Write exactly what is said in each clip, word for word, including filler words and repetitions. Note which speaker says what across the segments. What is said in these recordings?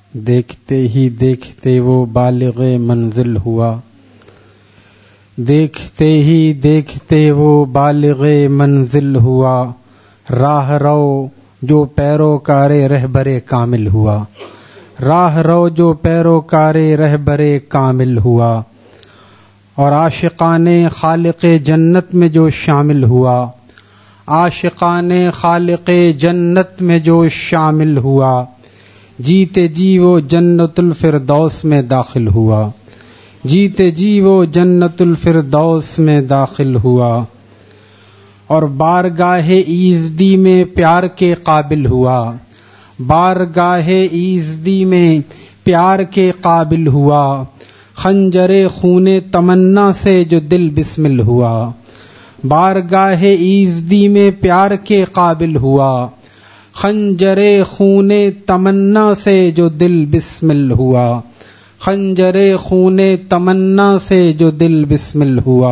Speaker 1: دیکھتے ہی دیکھتے وہ بالغ منزل ہوا، دیکھتے ہی دیکھتے وہ بالغ منزل ہوا، راہ رو جو پیروکار رہبر کامل ہوا، راہ رو جو پیروکار رہبر کامل ہوا، اور عاشقان خالق جنت میں جو شامل ہوا، عاشقان خالق جنت میں جو شامل ہوا، جیتے جی وہ جنت الفردوس میں داخل ہوا، جیتے جی وہ جنت الفردوس میں داخل ہوا، اور بارگاہ ایزدی میں پیار کے قابل ہوا، بارگاہ ایزدی میں پیار کے قابل ہوا، خنجر خون تمنا سے جو دل بسمل ہوا، بارگاہ ایزدی میں پیار کے قابل ہوا، خنجر خون تمنا سے جو دل بسمل ہوا، خنجر خون تمنا سے جو دل بسمل ہوا۔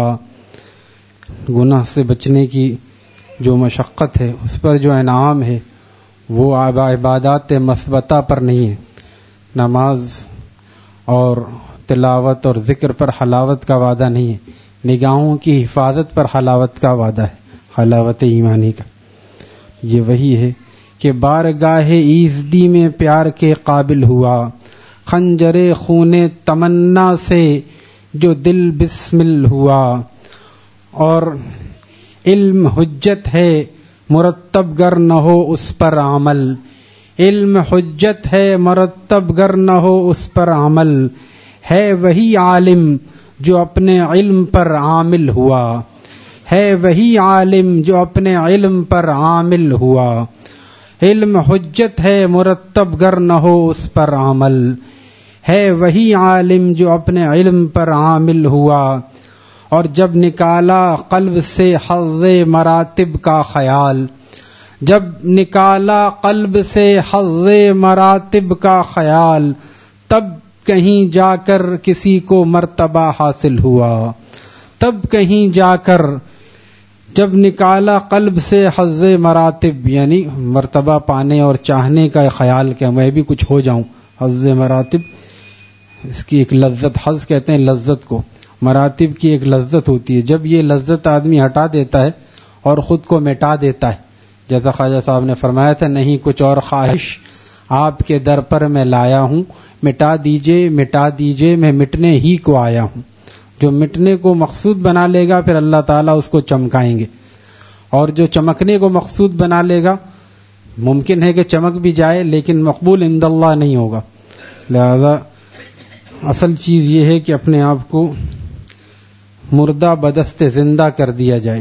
Speaker 1: گناہ سے بچنے کی جو مشقت ہے، اس پر جو انعام ہے وہ عبادات مثبتہ پر نہیں ہے۔ نماز اور تلاوت اور ذکر پر حلاوت کا وعدہ نہیں ہے، نگاہوں کی حفاظت پر حلاوت کا وعدہ ہے، حلاوت ایمانی کا۔ یہ وہی ہے کہ بارگاہ ایزدی میں پیار کے قابل ہوا، خنجر خون تمنا سے جو دل بسمل ہوا، اور علم حجت ہے مرتب گر نہ ہو اس پر عمل، علم حجت ہے مرتب گر نہ ہو اس پر عمل، ہے وہی عالم جو اپنے علم پر عامل ہوا، ہے وہی عالم جو اپنے علم پر عامل ہوا، علم حجت ہے مرتب گر نہ ہو اس پر عمل، ہے وہی عالم جو اپنے علم پر عامل ہوا، اور جب نکالا قلب سے حظ مراتب کا خیال، جب نکالا قلب سے حظ مراتب کا خیال، تب کہیں جا کر کسی کو مرتبہ حاصل ہوا، تب کہیں جا کر جب نکالا قلب سے حظ مراتب، یعنی مرتبہ پانے اور چاہنے کا خیال کہ میں بھی کچھ ہو جاؤں، حظ مراتب اس کی ایک لذت، حظ کہتے ہیں لذت کو، مراتب کی ایک لذت ہوتی ہے، جب یہ لذت آدمی ہٹا دیتا ہے اور خود کو مٹا دیتا ہے، جیسا خواجہ صاحب نے فرمایا تھا، نہیں کچھ اور خواہش آپ کے در پر میں لایا ہوں، مٹا دیجئے مٹا دیجئے میں مٹنے ہی کو آیا ہوں۔ جو مٹنے کو مقصود بنا لے گا پھر اللہ تعالیٰ اس کو چمکائیں گے، اور جو چمکنے کو مقصود بنا لے گا ممکن ہے کہ چمک بھی جائے لیکن مقبول عند اللہ نہیں ہوگا۔ لہذا اصل چیز یہ ہے کہ اپنے آپ کو مردہ بدست زندہ کر دیا جائے۔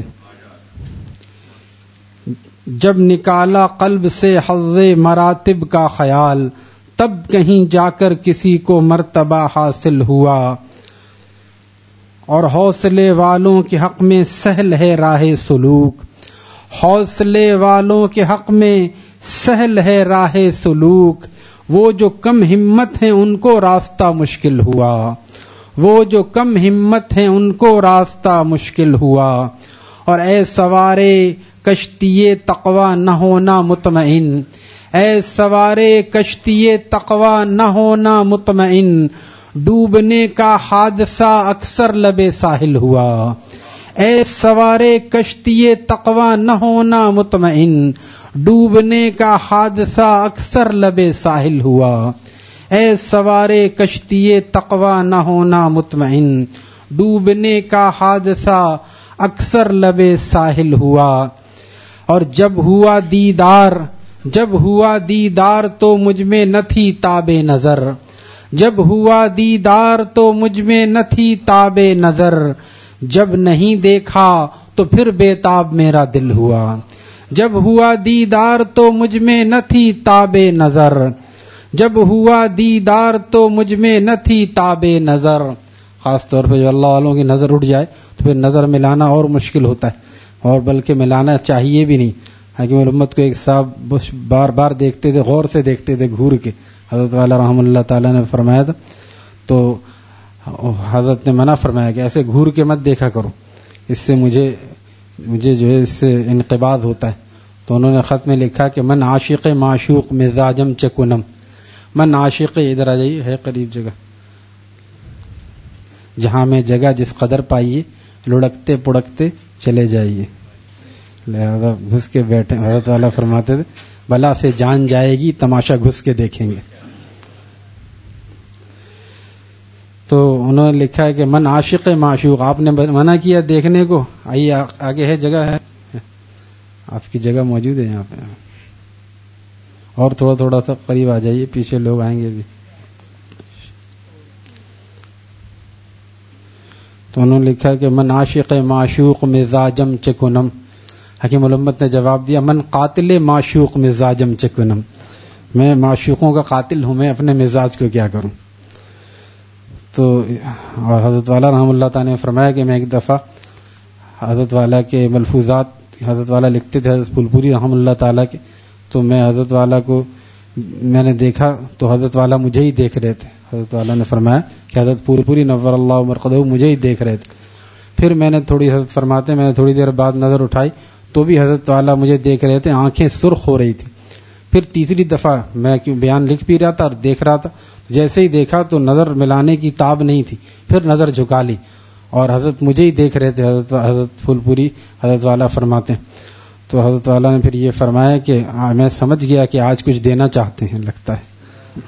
Speaker 1: جب نکالا قلب سے حظ مراتب کا خیال، تب کہیں جا کر کسی کو مرتبہ حاصل ہوا، اور حوصلے والوں کے حق میں سہل ہے راہ سلوک، حوصلے والوں کے حق میں سہل ہے راہ سلوک، وہ جو کم ہمت ہیں ان کو راستہ مشکل ہوا، وہ جو کم ہمت ہیں ان کو راستہ مشکل ہوا، اور اے سوارے کشتی تقوی نہ ہونا مطمئن، اے سوارے کشتی تقوی نہ ہونا مطمئن، ڈوبنے کا حادثہ اکثر لب ساحل ہوا، اے سوارے کشتی تقوی نہ ہونا مطمئن، ڈوبنے کا حادثہ اکثر لب ساحل ہوا، اے سوارے کشتی تقوی نہ ہونا مطمئن، ڈوبنے کا حادثہ اکثر لب ساحل ہوا، اور جب ہوا دیدار جب ہوا دیدار تو مجھ میں نہ تھی تاب نظر، جب ہوا دیدار تو مجھ میں نہ تھی تاب نظر، جب نہیں دیکھا تو پھر بے تاب میرا دل ہوا، جب ہوا دیدار تو مجھ میں نہ تھی تاب نظر، جب ہوا دیدار تو مجھ میں نہ تھی تاب نظر۔ خاص طور پہ جو اللہ والوں کی نظر اٹھ جائے تو پھر نظر ملانا اور مشکل ہوتا ہے، اور بلکہ ملانا چاہیے بھی نہیں۔ حکیم الامت کو ایک صاحب بار بار دیکھتے تھے، غور سے دیکھتے تھے گھور کے، حضرت والا رحم اللہ تعالیٰ نے فرمایا تھا، تو حضرت نے منع فرمایا کہ ایسے گھور کے مت دیکھا کرو، اس سے مجھے مجھے جو ہے اس سے انقباض ہوتا ہے۔ تو انہوں نے خط میں لکھا کہ من عاشق معشوق مزاجم چکنم، من عاشق، ادھر آ جائیے، ہے قریب جگہ جہاں میں جگہ جس قدر پائیے لڑکتے پڑکتے چلے جائیے. لہذا گھس کے بیٹھے. حضرت والا فرماتے تھے بلا سے جان جائے گی تماشا گھس کے دیکھیں گے. تو انہوں نے لکھا ہے کہ من عاشق معشوق، آپ نے منع کیا دیکھنے کو. آئیے آگے ہے جگہ ہے، آپ کی جگہ موجود ہے یہاں پہ. اور تھوڑا تھوڑا سا قریب آ جائیے، پیچھے لوگ آئیں گے بھی. تو انہوں نے لکھا کہ من عاشق معشوق مزاجم چکنم. حکیم الامت نے جواب دیا من قاتل معشوق مزاجم چکنم. میں معشوقوں کا قاتل ہوں، میں اپنے مزاج کو کیا کروں. تو اور حضرت والا رحمۃ اللہ تعالیٰ نے فرمایا کہ میں ایک دفعہ حضرت والا کے ملفوظات حضرت والا لکھتے تھے حضرت پھول پوری رحمۃ اللہ تعالیٰ کے، تو میں حضرت والا کو میں نے دیکھا تو حضرت والا مجھے ہی دیکھ رہے تھے. حضرت والا نے فرمایا کہ حضرت پھول پوری نور اللہ مرقدہ مجھے ہی دیکھ رہے تھے. پھر میں نے تھوڑی حضرت فرماتے میں نے تھوڑی دیر بعد نظر اٹھائی تو بھی حضرت والا مجھے دیکھ رہے تھے، آنکھیں سرخ ہو رہی تھی. پھر تیسری دفعہ میں کیوں بیان لکھ بھی رہا تھا اور دیکھ رہا تھا، جیسے ہی دیکھا تو نظر ملانے کی تاب نہیں تھی، پھر نظر جھکا لی اور حضرت مجھے ہی دیکھ رہے تھے. حضرت حضرت پھول پوری حضرت والا فرماتے ہیں. تو حضرت والا نے پھر یہ فرمایا کہ میں سمجھ گیا کہ آج کچھ دینا چاہتے ہیں لگتا ہے.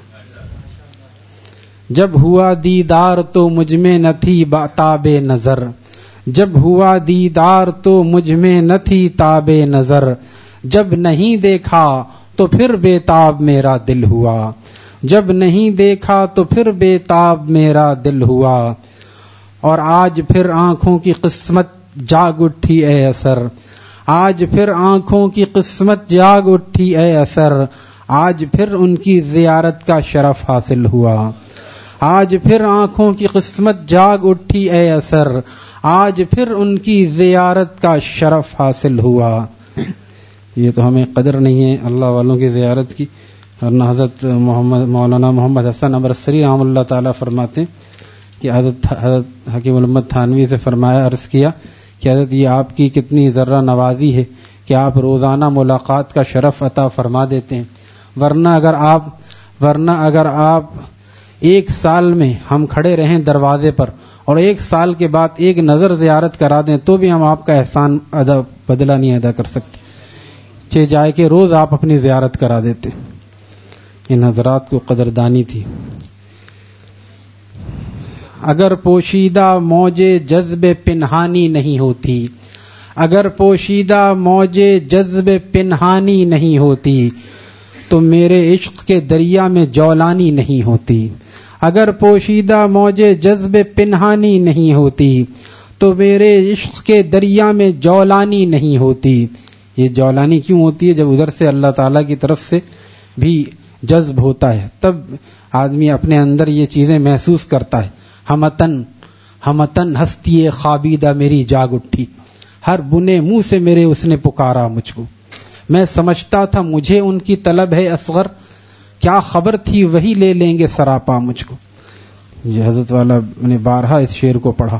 Speaker 1: جب ہوا دیدار تو مجھ میں نہ تھی تاب نظر، جب ہوا دیدار تو مجھ میں نہ تھی تاب نظر، جب نہیں دیکھا تو پھر بے تاب میرا دل ہوا، جب نہیں دیکھا تو پھر بے تاب میرا دل ہوا. اور آج پھر آنکھوں کی قسمت جاگ اٹھی اے اثر، آج پھر آنکھوں کی قسمت جاگ اٹھی اے اثر، آج پھر ان کی زیارت کا شرف حاصل ہوا، آج پھر آنکھوں کی قسمت جاگ اٹھی اے اثر، آج پھر ان کی زیارت کا شرف حاصل ہوا. یہ تو ہمیں قدر نہیں ہے اللہ والوں کی زیارت کی. ورنہ حضرت محمد مولانا محمد حسن ابرسری رحمۃ اللہ تعالیٰ فرماتے ہیں کہ حضرت حضرت حکیم الامت تھانوی سے فرمایا عرض کیا کہ حضرت یہ آپ کی کتنی ذرہ نوازی ہے کہ آپ روزانہ ملاقات کا شرف عطا فرما دیتے ہیں. ورنہ اگر آپ ورنہ اگر آپ ایک سال میں ہم کھڑے رہیں دروازے پر اور ایک سال کے بعد ایک نظر زیارت کرا دیں تو بھی ہم آپ کا احسان ادا بدلہ نہیں ادا کر سکتے، چہ جائے کہ روز آپ اپنی زیارت کرا دیتے. ان حضرات کو قدردانی تھی. اگر پوشیدہ موج جذب پنہانی نہیں ہوتی، اگر پوشیدہ موج جذب پنہانی نہیں ہوتی تو میرے عشق کے دریا میں جولانی نہیں ہوتی، اگر پوشیدہ موج جذب پنہانی نہیں ہوتی تو میرے عشق کے دریا میں جولانی نہیں ہوتی. یہ جولانی کیوں ہوتی ہے؟ جب ادھر سے اللہ تعالیٰ کی طرف سے بھی جذب ہوتا ہے تب آدمی اپنے اندر یہ چیزیں محسوس کرتا ہے. ہمتن ہمتن ہستی خوابیدہ میری جاگ اٹھی، ہر بنے منہ سے میرے اس نے پکارا مجھ کو. میں سمجھتا تھا مجھے ان کی طلب ہے اصغر، کیا خبر تھی وہی لے لیں گے سراپا مجھ کو. یہ حضرت والا نے بارہا اس شعر کو پڑھا.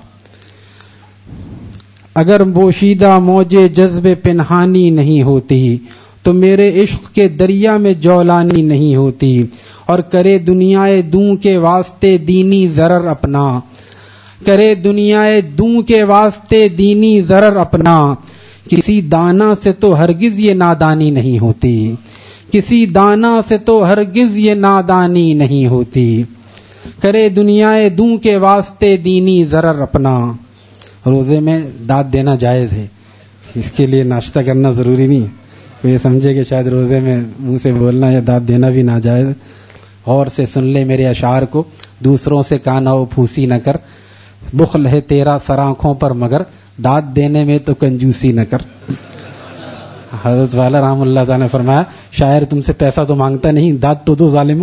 Speaker 1: اگر پوشیدہ موج جذب پنہانی نہیں ہوتی تو میرے عشق کے دریا میں جولانی نہیں ہوتی. اور کرے دنیائے دوں کے واسطے دینی ضرر اپنا، کرے دنیائے دوں کے واسطے دینی ضرر اپنا، کسی دانا سے تو ہرگز یہ نادانی نہیں ہوتی، کسی دانا سے تو ہرگز یہ نادانی نہیں ہوتی. کرے دنیائے دوں کے واسطے دینی ضرر اپنا. روزے میں داد دینا جائز ہے، اس کے لیے ناشتہ کرنا ضروری نہیں. کوئی سمجھے کہ شاید روزے میں منہ سے بولنا یا داد دینا بھی ناجائز. غور سے سن لے میرے اشعار کو، دوسروں سے کانا و پھوسی نہ کر، بخل ہے تیرا سر آنکھوں پر مگر داد دینے میں تو کنجوسی نہ کر. حضرت والا رحم اللہ تعالیٰ نے فرمایا شاعر تم سے پیسہ تو مانگتا نہیں، داد تو دو ظالمو.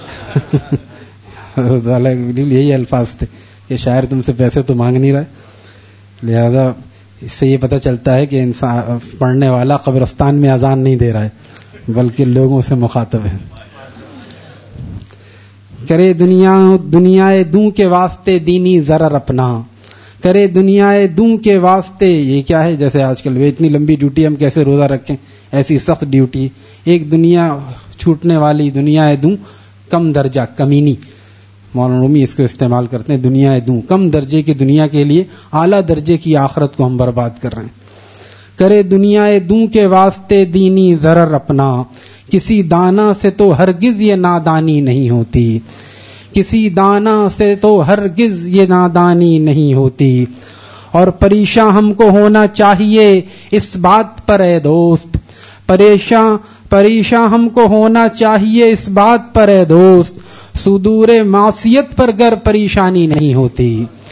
Speaker 1: حضرت والا یہی الفاظ تھے کہ شاعر تم سے پیسے تو مانگ نہیں رہا. لہذا اس سے یہ پتہ چلتا ہے کہ انسان پڑھنے والا قبرستان میں اذان نہیں دے رہا ہے بلکہ لوگوں سے مخاطب ہے. کرے دنیا دنیائے دوں کے واسطے دینی ضرر اپنا، کرے دنیائے دوں کے واسطے. یہ کیا ہے؟ جیسے آج کل اتنی لمبی ڈیوٹی ہم کیسے روزہ رکھیں، ایسی سخت ڈیوٹی. ایک دنیا چھوٹنے والی دنیا دوں کم درجہ کمینی، مولانا رومی اس کو استعمال کرتے ہیں، دنیا دوں، کم درجے کی دنیا کے لیے اعلیٰ درجے کی آخرت کو ہم برباد کر رہے ہیں. کرے دنیا دوں کے واسطے دینی ضرر اپنا، کسی دانا سے تو ہرگز یہ نادانی نہیں ہوتی، کسی دانا سے تو ہرگز یہ نادانی نہیں ہوتی. اور پریشاں ہم کو ہونا چاہیے اس بات پر اے دوست، پریشاں پریشاں ہم کو ہونا چاہیے اس بات پر اے دوست، صدور معصیت پر گر پریشانی نہیں ہوتی،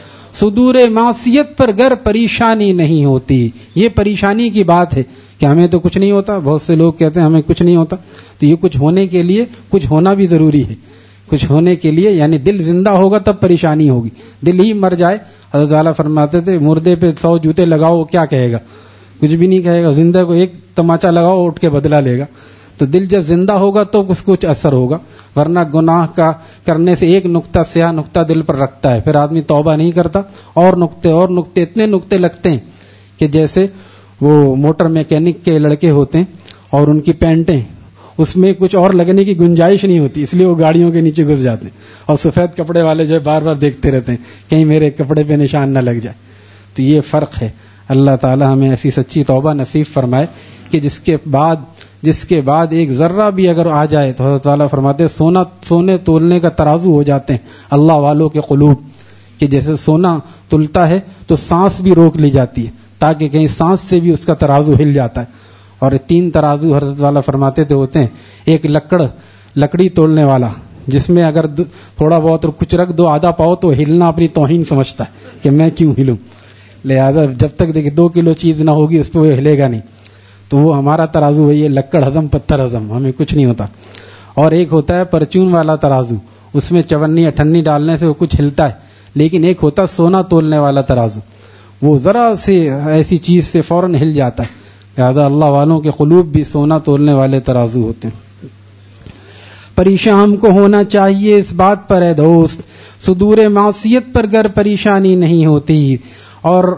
Speaker 1: صدور معصیت پر گر پریشانی نہیں ہوتی. یہ پریشانی کی بات ہے کہ ہمیں تو کچھ نہیں ہوتا. بہت سے لوگ کہتے ہیں ہمیں کچھ نہیں ہوتا، تو یہ کچھ ہونے کے لیے کچھ ہونا بھی ضروری ہے. کچھ ہونے کے لیے یعنی دل زندہ ہوگا تب پریشانی ہوگی. دل ہی مر جائے، حضرت والا فرماتے تھے مردے پہ سو جوتے لگاؤ وہ کیا کہے گا؟ کچھ بھی نہیں کہے گا. زندہ کو ایک تماچا لگاؤ اٹھ کے بدلہ لے گا. تو دل جب زندہ ہوگا تو اس کو کچھ اثر ہوگا، ورنہ گناہ کا کرنے سے ایک نقطہ سیاہ نقطہ دل پر رکھتا ہے، پھر آدمی توبہ نہیں کرتا، اور نقطے اور نقطے اتنے نقطے لگتے ہیں کہ جیسے وہ موٹر میکینک کے لڑکے ہوتے ہیں اور ان کی پینٹیں، اس میں کچھ اور لگنے کی گنجائش نہیں ہوتی، اس لیے وہ گاڑیوں کے نیچے گھس جاتے ہیں. اور سفید کپڑے والے جو ہے بار بار دیکھتے رہتے ہیں کہیں میرے کپڑے پہ نشان نہ لگ جائے. تو یہ فرق ہے. اللہ تعالی ہمیں ایسی سچی توبہ نصیب فرمائے کہ جس کے بعد جس کے بعد ایک ذرہ بھی اگر آ جائے تو حضرت والا فرماتے سونا سونے تولنے کا ترازو ہو جاتے ہیں اللہ والوں کے قلوب، کہ جیسے سونا تلتا ہے تو سانس بھی روک لی جاتی ہے تاکہ کہیں سانس سے بھی اس کا ترازو ہل جاتا ہے. اور تین ترازو حضرت والا فرماتے تھے ہوتے ہیں، ایک لکڑ لکڑی تولنے والا جس میں اگر تھوڑا بہت کچھ رکھ دو آدھا پاؤ تو ہلنا اپنی توہین سمجھتا ہے کہ میں کیوں ہلوں، لہذا جب تک دیکھیں دو کلو چیز نہ ہوگی اس پہ وہ ہلے گا نہیں. تو وہ ہمارا ترازو ہے، یہ لکڑ ہضم پتھر ہضم، ہمیں کچھ نہیں ہوتا. اور ایک ہوتا ہے پرچون والا ترازو، اس میں چونی اٹھنی ڈالنے سے وہ کچھ ہلتا ہے. لیکن ایک ہوتا سونا تولنے والا ترازو، وہ ذرا سے ایسی چیز سے فوراً ہل جاتا ہے. لہذا اللہ والوں کے قلوب بھی سونا تولنے والے ترازو ہوتے ہیں. پریشاں ہم کو ہونا چاہیے اس بات پر اے دوست، صدور معصیت پر گر پریشانی نہیں ہوتی. اور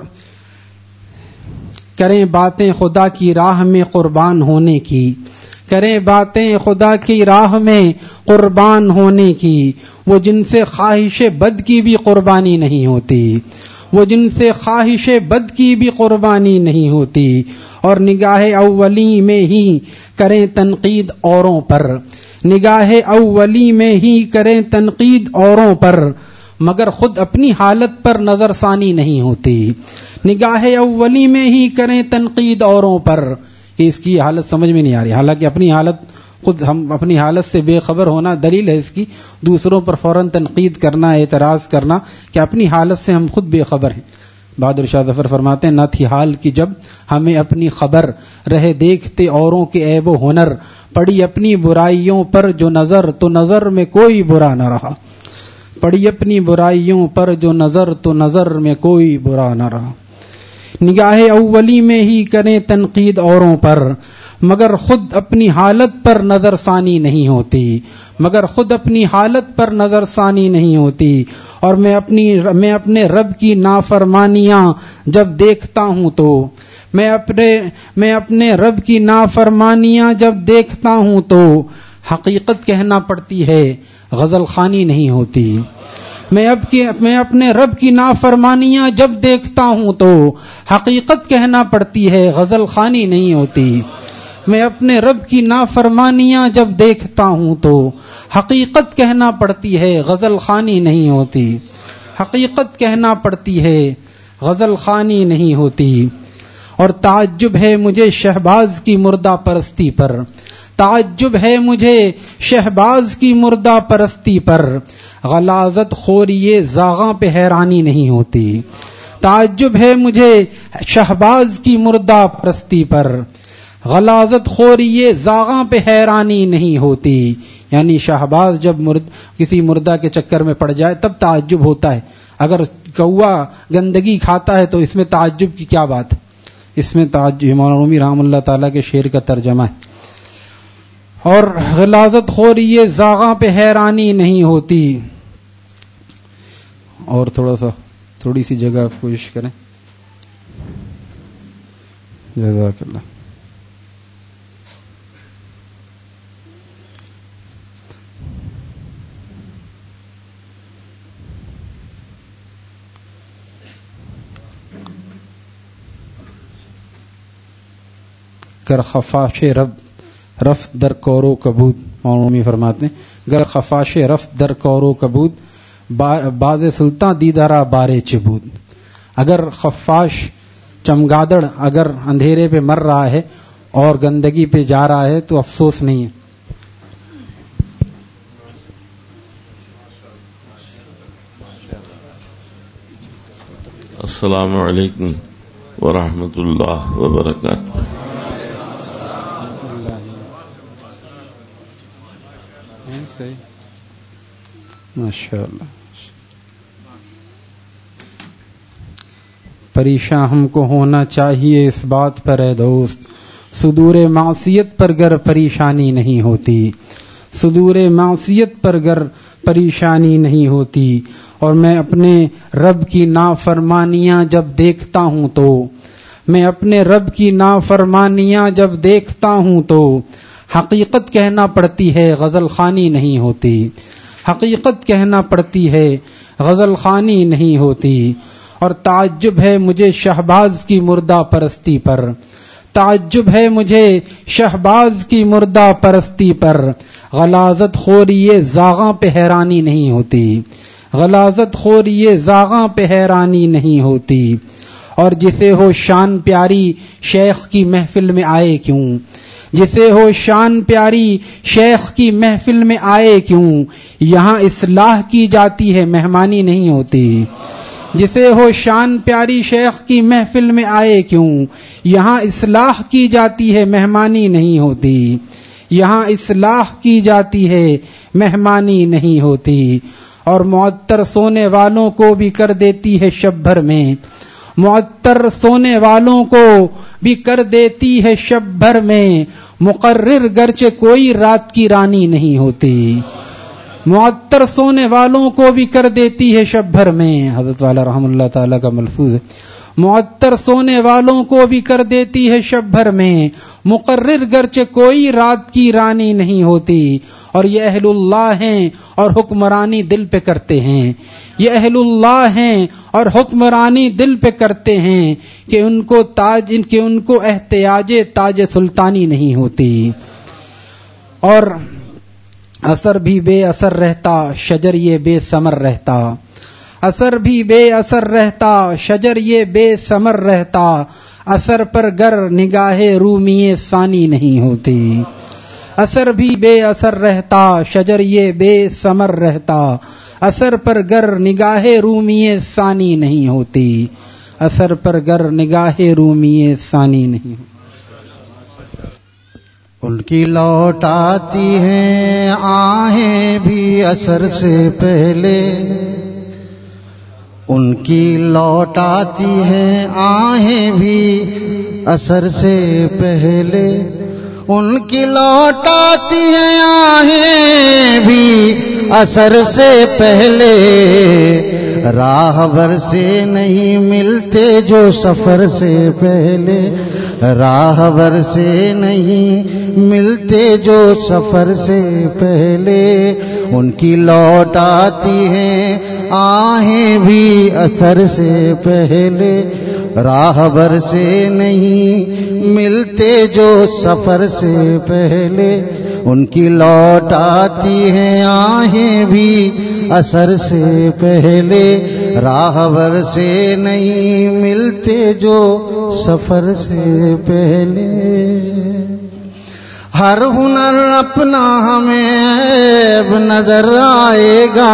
Speaker 1: کریں باتیں خدا کی راہ میں قربان ہونے کی، کریں باتیں خدا کی راہ میں قربان ہونے کی، وہ جن سے خواہش بد کی بھی قربانی نہیں ہوتی، وہ جن سے خواہش بد کی بھی قربانی نہیں ہوتی. اور نگاہ اولی میں ہی کریں تنقید اوروں پر، نگاہ اولی میں ہی کریں تنقید اوروں پر، مگر خود اپنی حالت پر نظر ثانی نہیں ہوتی. نگاہ اولی میں ہی کریں تنقید اوروں پر، کہ اس کی حالت سمجھ میں نہیں آ رہی، حالانکہ اپنی حالت خود ہم اپنی حالت سے بے خبر ہونا دلیل ہے اس کی. دوسروں پر فوراً تنقید کرنا، اعتراض کرنا کہ اپنی حالت سے ہم خود بے خبر ہیں. بہادر شاہ ظفر فرماتے ہیں نہ تھی حال کی جب ہمیں اپنی خبر، رہے دیکھتے اوروں کے عیب و ہنر، پڑی اپنی برائیوں پر جو نظر تو نظر میں کوئی برا نہ رہا، پڑی اپنی برائیوں پر جو نظر تو نظر میں کوئی برا نہ رہا. نگاہ اولی میں ہی کریں تنقید اوروں پر، مگر خود اپنی حالت پر نظر ثانی نہیں ہوتی، مگر خود اپنی حالت پر نظر ثانی نہیں ہوتی. اور میں اپنی میں اپنے رب کی نافرمانیاں جب دیکھتا ہوں تو میں اپنے میں اپنے رب کی نافرمانیاں جب دیکھتا ہوں تو حقیقت کہنا پڑتی ہے غزل خوانی نہیں ہوتی. میں اب کی میں اپنے رب کی نافرمانیاں جب دیکھتا ہوں تو حقیقت کہنا پڑتی ہے غزل خوانی نہیں ہوتی. میں اپنے رب کی نافرمانیاں جب دیکھتا ہوں تو حقیقت کہنا پڑتی ہے غزل خوانی نہیں ہوتی، حقیقت کہنا پڑتی ہے غزل خوانی نہیں ہوتی. اور تعجب ہے مجھے شہباز کی مردہ پرستی پر، تعجب ہے مجھے شہباز کی مردہ پرستی پر، غلاظت خوریے زاغاں پہ حیرانی نہیں ہوتی. تعجب ہے مجھے شہباز کی مردہ پرستی پر، غلاظت خوریے زاغاں پہ حیرانی نہیں ہوتی. یعنی شہباز جب مرد کسی مردہ کے چکر میں پڑ جائے تب تعجب ہوتا ہے. اگر کوا گندگی کھاتا ہے تو اس میں تعجب کی کیا بات؟ اس میں تعجب مولانا رومی رحمۃ اللہ تعالیٰ کے شعر کا ترجمہ ہے. اور غلاظت خوریے زاغاں پہ حیرانی نہیں ہوتی. اور تھوڑا سا تھوڑی سی جگہ کوشش کریں. جزاک اللہ. گر خفاش رب رفت در کورو کبود، مولانا فرماتے ہیں گر خفاش رفت در کورو کبود باز سلطان دیدارا بارے چبود. اگر خفاش چمگادڑ اگر اندھیرے پہ مر رہا ہے اور گندگی پہ جا رہا ہے تو افسوس نہیں ہے.
Speaker 2: السلام علیکم ورحمۃ اللہ وبرکاتہ.
Speaker 1: ماشاء اللہ. پریشاں ہم کو ہونا چاہیے اس بات پر اے دوست، صدور معصیت پر گر پریشانی نہیں ہوتی، صدور معصیت پر گر پریشانی نہیں ہوتی. اور میں اپنے رب کی نافرمانیاں جب دیکھتا ہوں تو میں اپنے رب کی نافرمانیاں جب دیکھتا ہوں تو حقیقت کہنا پڑتی ہے غزل خوانی نہیں ہوتی، حقیقت کہنا پڑتی ہے غزل خوانی نہیں ہوتی. اور تعجب ہے مجھے شہباز کی مردہ پرستی پر، تعجب ہے مجھے شہباز کی مردہ پرستی پر، غلاظت خوری زاغاں پہ حیرانی نہیں ہوتی، غلاظت خوری زاغاں پہ حیرانی نہیں ہوتی. اور جسے ہو شان پیاری شیخ کی محفل میں آئے کیوں، جسے ہو شان پیاری شیخ کی محفل میں آئے کیوں، یہاں اصلاح کی جاتی ہے مہمانی نہیں ہوتی. جسے ہو شان پیاری شیخ کی محفل میں آئے کیوں، یہاں اصلاح کی جاتی ہے مہمانی نہیں ہوتی، یہاں اصلاح کی جاتی ہے مہمانی نہیں ہوتی. اور معطر سونے والوں کو بھی کر دیتی ہے شب بھر میں، معطر سونے والوں کو بھی کر دیتی ہے شب بھر میں، مقرر گرچہ کوئی رات کی رانی نہیں ہوتی، معطر سونے والوں کو بھی کر دیتی ہے شب بھر میں. حضرت والا رحم اللہ تعالیٰ کا ملفوظ ہے، معطر سونے والوں کو بھی کر دیتی ہے شب بھر میں، مقرر گرچہ کوئی رات کی رانی نہیں ہوتی. اور یہ اہل اللہ ہیں اور حکمرانی دل پہ کرتے ہیں، یہ اہل اللہ ہیں اور حکمرانی دل پہ کرتے ہیں کہ ان کو تاج ان کے ان کو احتیاج تاج سلطانی نہیں ہوتی. اور اثر بھی بے اثر رہتا شجر یہ بے ثمر رہتا، اثر بھی بے اثر رہتا شجر یہ بے ثمر رہتا، اثر پر گر نگاہ رومی ثانی نہیں ہوتی. اثر بھی بے اثر رہتا شجر یہ بے ثمر رہتا، اثر پر گر نگاہ رومی ثانی نہیں ہوتی، اثر پر گر نگاہ رومی ثانی نہیں ہوتی.
Speaker 3: ان کی لوٹ آتی ہیں آہیں بھی اثر سے پہلے، ان کی لوٹ آتی ہیں آہیں بھی اثر سے پہلے، ان کی لوٹ آتی ہیں آہیں بھی اثر سے پہلے، راہبر سے نہیں ملتے جو سفر سے پہلے، راہبر سے نہیں ملتے جو سفر سے پہلے، ان کی لوٹ آتی ہیں آہیں بھی اثر سے پہلے، راہبر سے نہیں ملتے جو سفر سے پہلے، ان کی لوٹ آتی ہیں آہیں بھی اثر سے پہلے، راہبر سے نہیں ملتے جو سفر سے پہلے. ہر ہنر اپنا ہمیں عیب نظر آئے گا،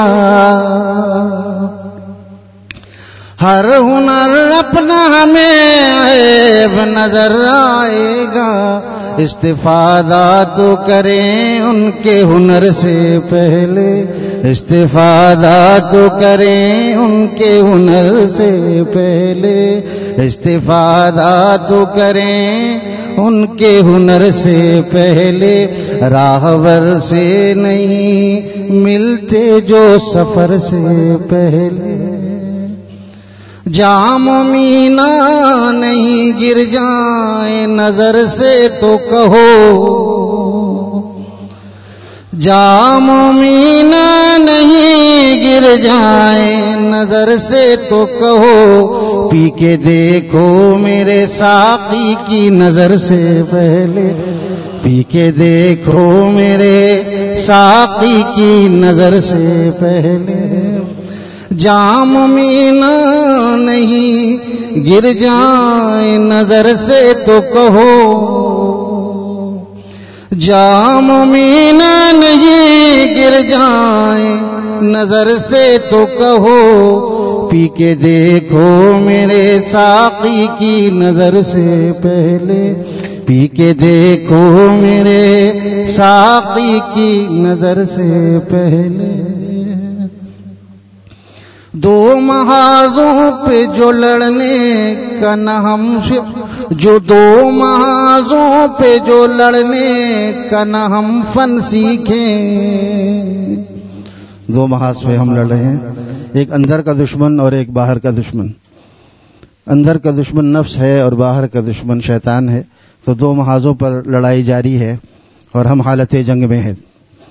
Speaker 3: ہر ہنر اپنا ہمیں عیب نظر آئے گا، استفادہ تو کریں ان کے ہنر سے پہلے، استفادہ تو کریں ان کے ہنر سے پہلے، استفادہ تو کریں ان کے ہنر سے پہلے، راہبر سے نہیں ملتے جو سفر سے پہلے. جام مینا نہیں گر جائیں نظر سے تو کہو، جام مینا نہیں گر گر جائیں نظر سے تو کہو پی کے دیکھو میرے ساقی کی نظر سے پہلے، پی کے دیکھو میرے ساقی کی نظر سے پہلے، جام مینا نہیں گر جائیں نظر سے تو کہو، جام مینا نہیں گر جائیں نظر سے تو کہو پی کے دیکھو میرے ساقی کی نظر سے پہلے، پی کے دیکھو میرے ساقی کی نظر سے پہلے۔ دو محاذوں پہ جو لڑنے کا نہ ہم جو دو محاذوں پہ جو لڑنے کا نہ ہم فن سیکھیں، دو محاذ پہ ہم لڑ رہے ہیں، ایک اندر کا دشمن اور ایک باہر کا دشمن۔ اندر کا دشمن نفس ہے اور باہر کا دشمن شیطان ہے، تو دو محاذوں پر لڑائی جاری ہے اور ہم حالت جنگ میں ہیں۔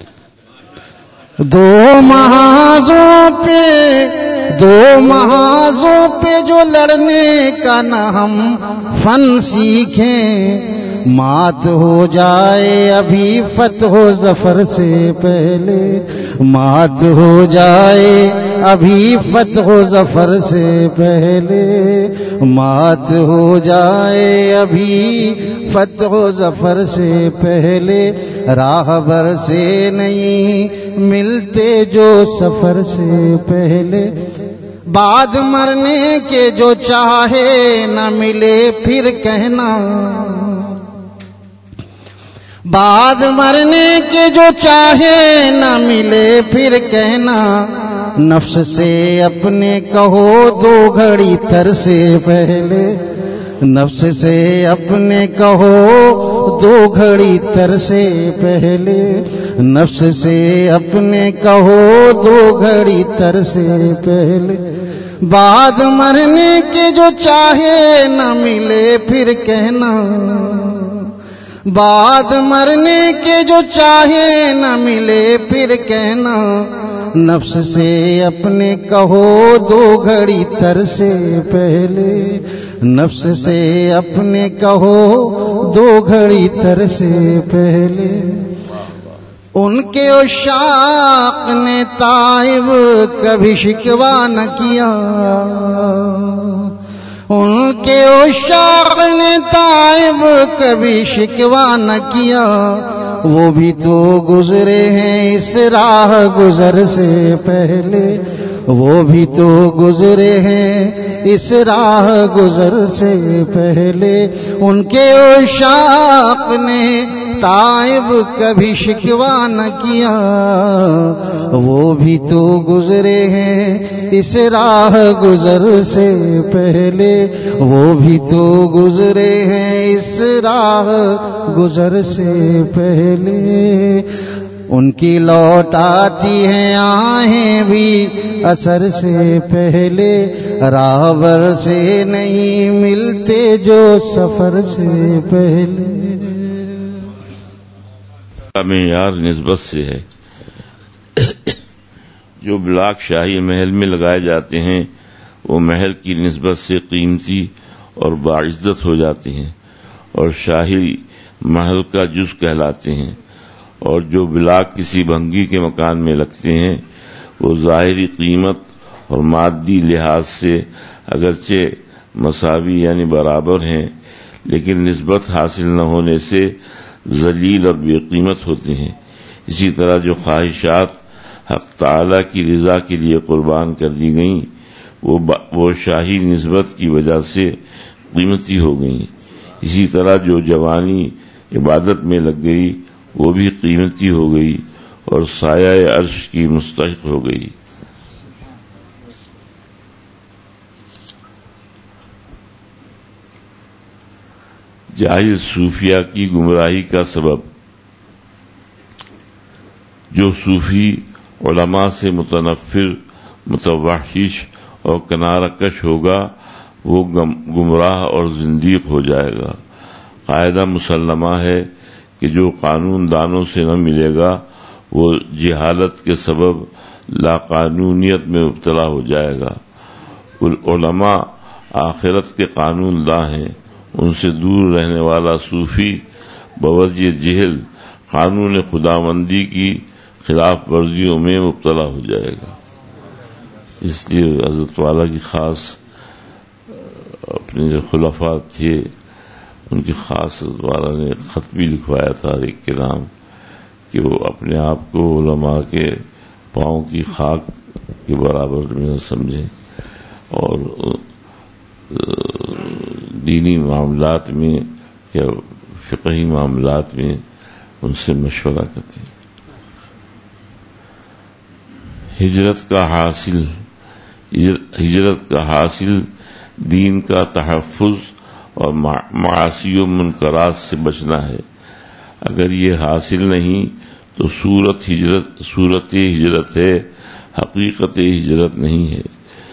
Speaker 3: دو محاذوں پہ دو محاذوں پہ جو لڑنے کا نہ ہم فن سیکھیں، مات ہو جائے ابھی فتح و ظفر سے پہلے، مات ہو جائے ابھی فتح و ظفر سے پہلے، مات ہو جائے ابھی فتح و ظفر سے پہلے، راہبر سے نہیں ملتے جو سفر سے پہلے، بعد مرنے کے جو چاہے نہ ملے پھر کہنا، بعد مرنے کے جو چاہے نہ ملے پھر کہنا، نفس سے اپنے کہو دو گھڑی تر سے پہلے، نفس سے اپنے کہو دو گھڑی تر سے پہلے، نفس سے اپنے کہو دو گھڑی تر سے پہلے، بعد مرنے کے جو چاہے نہ ملے پھر کہنا، بعد مرنے کے جو چاہے نہ ملے پھر کہنا، نفس سے اپنے کہو دو گھڑی تر سے پہلے، نفس سے اپنے کہو دو گھڑی تر سے پہلے۔ ان کے عشاق نے طائب کبھی شکوہ نہ کیا، ان کے عشاق نے طائب کبھی شکوہ نہ کیا، وہ بھی تو گزرے ہیں اس راہ گزر سے پہلے، وہ بھی تو گزرے ہیں اس راہ گزر سے پہلے، ان کے عشاق نے طائب کبھی شکوہ نہ کیا، وہ بھی تو گزرے ہیں اس راہ گزر سے پہلے، وہ بھی تو گزرے ہیں اس راہ گزر سے پہلے۔ ان کی لوٹ آتی ہیں آہیں بھی اثر سے پہلے، راہبر سے نہیں ملتے جو سفر سے پہلے۔
Speaker 2: معیار نسبت سے ہے، جو بلاک شاہی محل میں لگائے جاتے ہیں وہ محل کی نسبت سے قیمتی اور باعزت ہو جاتے ہیں اور شاہی محل کا جز کہلاتے ہیں، اور جو بلاک کسی بھنگی کے مکان میں لگتے ہیں وہ ظاہری قیمت اور مادی لحاظ سے اگرچہ مساوی یعنی برابر ہیں، لیکن نسبت حاصل نہ ہونے سے ذلیل اور بے قیمت ہوتے ہیں۔ اسی طرح جو خواہشات حق تعالی کی رضا کے لیے قربان کر دی گئیں وہ وہ شاہی نسبت کی وجہ سے قیمتی ہو گئیں، اسی طرح جو جوانی عبادت میں لگ گئی وہ بھی قیمتی ہو گئی اور سایہ عرش کی مستحق ہو گئی۔ جاہل صوفیہ کی گمراہی کا سبب، جو صوفی علماء سے متنفر، متوحش اور کنارہ کش ہوگا وہ گمراہ اور زندیق ہو جائے گا۔ قاعدہ مسلمہ ہے کہ جو قانون دانوں سے نہ ملے گا وہ جہالت کے سبب لاقانونیت میں مبتلا ہو جائے گا۔ علماء آخرت کے قانون داں ہیں، ان سے دور رہنے والا صوفی بوجہ جہل قانون خداوندی کی خلاف ورزیوں میں مبتلا ہو جائے گا۔ اس لیے حضرت والا کی خاص اپنے جو خلفاء تھے ان کی خاص حضرت والا نے خط بھی لکھوایا تھا ہر ایک کے نام کہ وہ اپنے آپ کو علماء کے پاؤں کی خاک کے برابر میں سمجھیں اور دینی معاملات میں یا فقہی معاملات میں ان سے مشورہ کرتے ہیں۔ ہجرت کا حاصل ہجرت کا حاصل دین کا تحفظ اور معاصی و منکرات سے بچنا ہے۔ اگر یہ حاصل نہیں تو صورت ہجرت صورت ہجرت ہے، حقیقت ہجرت نہیں ہے۔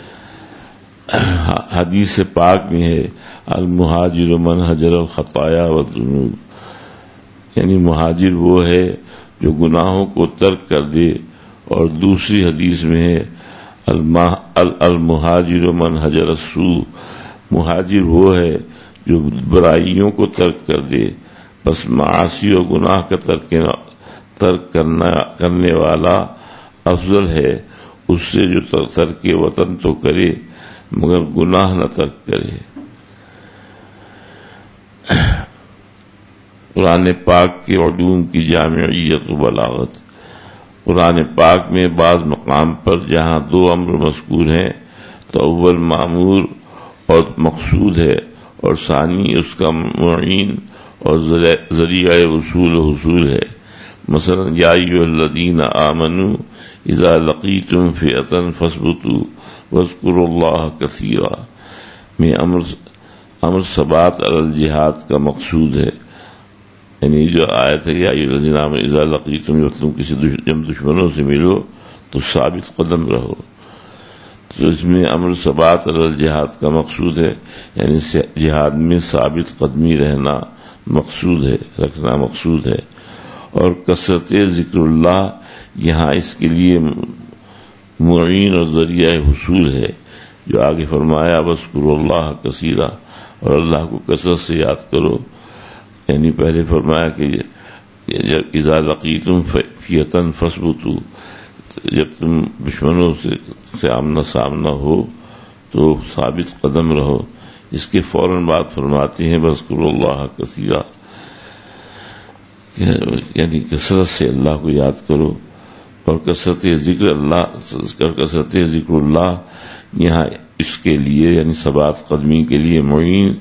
Speaker 2: حدیث پاک میں ہے المہاجر من ہجر الخطایا والذنوب، یعنی مہاجر وہ ہے جو گناہوں کو ترک کر دے، اور دوسری حدیث میں ہے المہاجر من ہجر السوء، مہاجر وہ ہے جو برائیوں کو ترک کر دے، بس معاصی و گناہ کا ترک ترک کرنا کرنے والا افضل ہے اس سے جو ترک وطن تو کرے مگر گناہ نہ ترک کرے۔ قرآن پاک کے علوم کی جامعیت و بلاغت، قرآن پاک میں بعض مقام پر جہاں دو امر مذکور ہیں تو اول معمور اور مقصود ہے اور ثانی اس کا معین اور ذریعہ وصول و حصول ہے۔ مثلا یا ایھا الذین آمنوا اذا لقیتم فئۃ فاثبتوا واذکروا اللہ کثیرا میں امر امر ثبات علی الجہاد کا مقصود ہے، یعنی جو آیت ہے یا ایھا الذین آمنوا اذا لقیتم، جب تم کسی جب دشمنوں سے ملو تو ثابت قدم رہو، تو اس میں امر ثبات علی الجہاد کا مقصود ہے، یعنی جہاد میں ثابت قدمی رہنا مقصود ہے رکھنا مقصود ہے۔ اور کثرت ذکر اللہ یہاں اس کے لیے معین اور ذریعہ حصول ہے، جو آگے فرمایا وَاذْكُرُوا اللَّهَ كَثِيرًا، اور اللہ کو کثرت سے یاد کرو، یعنی پہلے فرمایا کہ جب اذا لقیتم فئۃ فاثبتوا، جب تم دشمنوں سے سے آمنا سامنا ہو تو ثابت قدم رہو، اس کے فوراً بعد فرماتے ہیں وَاذْكُرُوا اللَّهَ كَثِيرًا، یعنی کثرت سے اللہ کو یاد کرو۔ اور کثرت ذکر اللہ کثرت ذکر اللہ یہاں اس کے لیے یعنی ثبات قدمی کے لیے معین،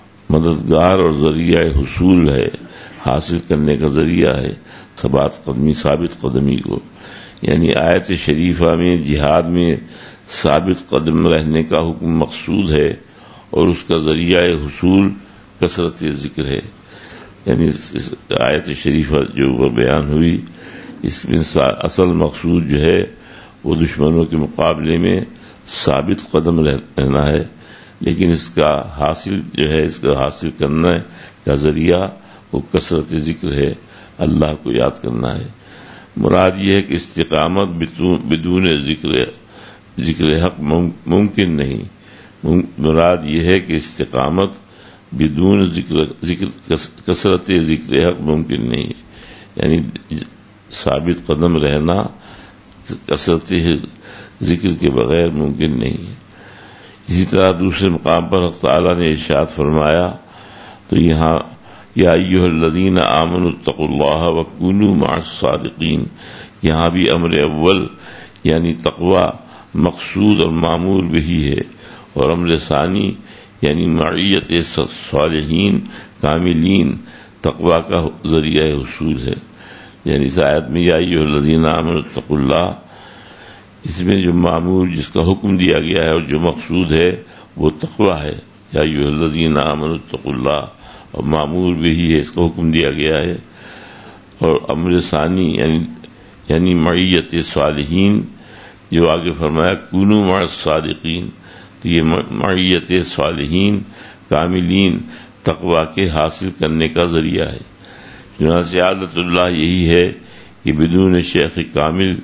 Speaker 2: مددگار اور ذریعہ حصول ہے، حاصل کرنے کا ذریعہ ہے ثبات قدمی ثابت قدمی کو، یعنی آیت شریفہ میں جہاد میں ثابت قدم رہنے کا حکم مقصود ہے اور اس کا ذریعہ حصول کثرت ذکر ہے، یعنی اس آیت شریفہ جو وہ بیان ہوئی اس میں اصل مقصود جو ہے وہ دشمنوں کے مقابلے میں ثابت قدم رہنا ہے، لیکن اس کا حاصل جو ہے اس کا حاصل کرنے کا ذریعہ وہ کثرت ذکر ہے، اللہ کو یاد کرنا ہے۔ مراد یہ ہے کہ استقامت بدون ذکر ذکر حق ممکن نہیں، مراد یہ ہے کہ استقامت بدون ذکر ذکر کثرت ذکر حق ممکن نہیں ہے، یعنی ثابت قدم رہنا کثرت ذکر کے بغیر ممکن نہیں ہے۔ اسی طرح دوسرے مقام پر حق تعالیٰ نے ارشاد فرمایا تو یہاں یا ایھا الذین آمنوا اتقوا اللہ وکونوا مع الصادقین، یہاں بھی امر اول یعنی تقوی مقصود اور معمور بھی ہے، اور امر ثانی یعنی معیت صالحین کاملین تقوی کا ذریعہ حصول ہے، یعنی اس آیت میں یا ایھا الذین آمنوا اتقوا اللہ، اس میں جو معمول جس کا حکم دیا گیا ہے اور جو مقصود ہے وہ تقوی ہے، یا ایھا الذین آمنوا اتقوا اللہ، اور معمول بھی ہے اس کا حکم دیا گیا ہے، اور امر ثانی یعنی یعنی معیت صالحین جو آگے فرمایا کونوا مع الصادقین، تو یہ معیت صالحین کاملین تقوی کے حاصل کرنے کا ذریعہ ہے۔ چنانچہ عادت اللہ یہی ہے کہ بدون شیخ کامل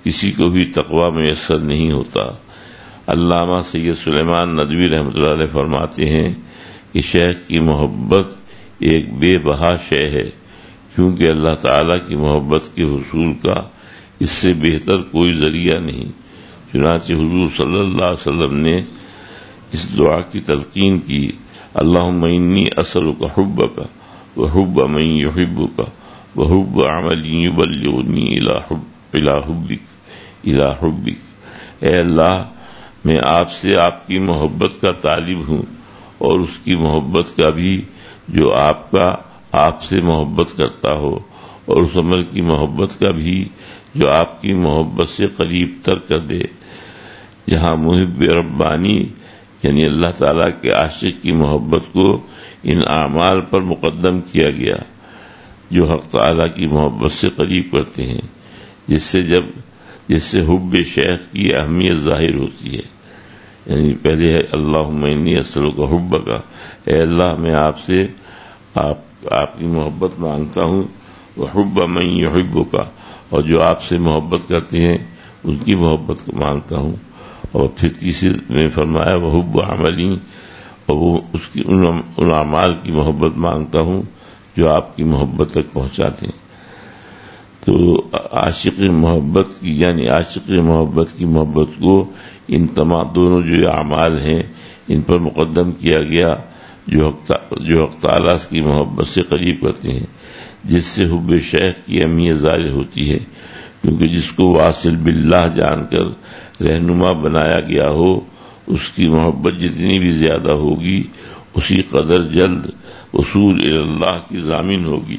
Speaker 2: کسی کو بھی تقوی میسر نہیں ہوتا۔ علامہ سید سلیمان ندوی رحمۃ اللہ علیہ فرماتے ہیں کہ شیخ کی محبت ایک بے بہا شے ہے، کیونکہ اللہ تعالیٰ کی محبت کے حصول کا اس سے بہتر کوئی ذریعہ نہیں۔ چنانچہ حضور صلی اللہ علیہ وسلم نے اس دعا کی تلقین کی، اللہم انی اسألک حبک وحب من یحبک وحب عمل یبلغنی الی حب الی حبک الی حبک۔ اے اللہ، میں آپ سے آپ کی محبت کا طالب ہوں، اور اس کی محبت کا بھی جو آپ کا آپ سے محبت کرتا ہو، اور اس عمل کی محبت کا بھی جو آپ کی محبت سے قریب تر کر دے۔ جہاں محب ربانی یعنی اللہ تعالیٰ کے عاشق کی محبت کو ان اعمال پر مقدم کیا گیا جو حق تعالیٰ کی محبت سے قریب کرتے ہیں، جس سے جب جس سے حب شیخ کی اہمیت ظاہر ہوتی ہے۔ یعنی پہلے ہے اللہم انی اسألک حبک، اے اللہ میں آپ سے آپ آپ کی محبت مانگتا ہوں، وحب من یحبک، اور جو آپ سے محبت کرتے ہیں ان کی محبت کو مانگتا ہوں۔ اور پھر تیسرے میں فرمایا وحب عملی، اور وہ اس کی ان اعمال کی محبت مانگتا ہوں جو آپ کی محبت تک پہنچاتے ہیں۔ تو عاشق محبت کی یعنی عاشق محبت کی محبت کو ان تمام دونوں جو اعمال ہیں ان پر مقدم کیا گیا جو جو حق تعالیٰ کی محبت سے قریب کرتے ہیں، جس سے حب شیخ کی اہمیت ظاہر ہوتی ہے، کیونکہ جس کو واصل باللہ جان کر رہنما بنایا گیا ہو، اس کی محبت جتنی بھی زیادہ ہوگی اسی قدر جلد وصول الی اللہ کی ضامن ہوگی۔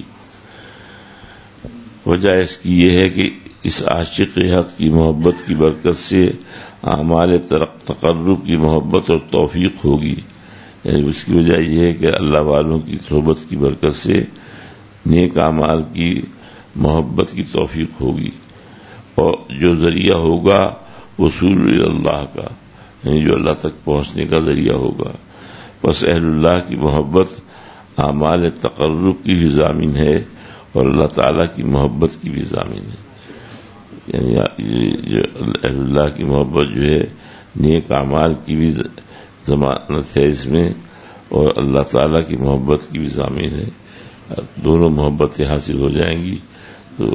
Speaker 2: وجہ اس کی یہ ہے کہ اس عاشق حق کی محبت کی برکت سے اعمال تقرب کی محبت اور توفیق ہوگی۔ یعنی اس کی وجہ یہ ہے کہ اللہ والوں کی صحبت کی برکت سے نیک اعمال کی محبت کی توفیق ہوگی، اور جو ذریعہ ہوگا وصول الی اللہ کا، یعنی جو اللہ تک پہنچنے کا ذریعہ ہوگا۔ بس اہل اللہ کی محبت اعمال تقرب کی بھی ضامن ہے اور اللہ تعالیٰ کی محبت کی بھی ضامن ہے۔ یعنی جو اہل اللہ کی محبت جو ہے نیک اعمال کی بھی ضمانت ہے اس میں، اور اللہ تعالیٰ کی محبت کی بھی ضامن ہے۔ دونوں محبتیں حاصل ہو جائیں گی تو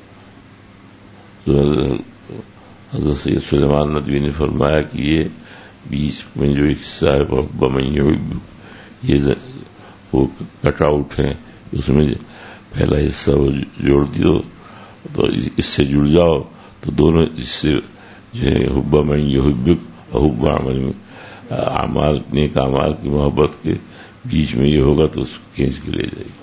Speaker 2: حضرت سید سلیمان ندوی نے فرمایا کہ یہ بیچ میں جو ایک حصہ ہے وحب من یحبک، یہ وہ کٹ آؤٹ ہے، اس میں پہلا حصہ وہ جوڑ دیو تو اس سے جڑ جاؤ تو دونوں اس سے جو ہے حب من یحبک اور حب عمل اعمال نیک اعمال کی محبت کے بیچ میں یہ ہوگا تو اس کو کھینچ کے لے جائے گی،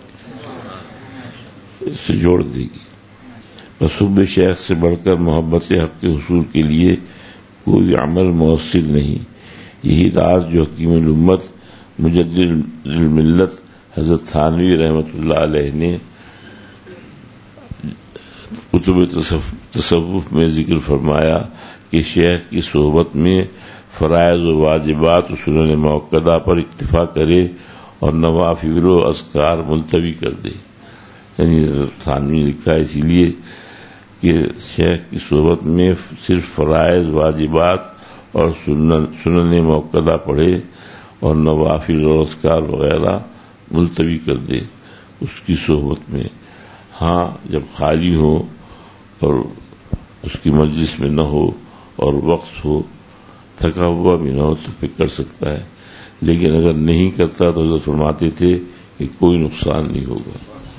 Speaker 2: اس سے جوڑ دے گی۔ بس حب شیخ سے بڑھ کر محبت حق کے حصول کے لیے کوئی عمل مؤثر نہیں۔ یہی راز جو حکیم الامت مجدد الملت حضرت تھانوی رحمۃ اللہ علیہ نے کتب تصوف میں ذکر فرمایا کہ شیخ کی صحبت میں فرائض و واجبات و سنن موقدہ پر اکتفا کرے اور نوافل و اذکار ملتوی کر دے۔ یعنی تھانوی لکھا ہے اسی لیے کہ شیخ کی صحبت میں صرف فرائض واجبات اور سنن سنن موقدہ پڑھے اور نوافل اور اذکار وغیرہ ملتوی کر دے اس کی صحبت میں۔ ہاں جب خالی ہو اور اس کی مجلس میں نہ ہو اور وقت ہو، تھکا ہوا بھی نہ ہو تو پھر کر سکتا ہے، لیکن اگر نہیں کرتا تو حضرت فرماتے تھے کہ کوئی نقصان نہیں ہوگا۔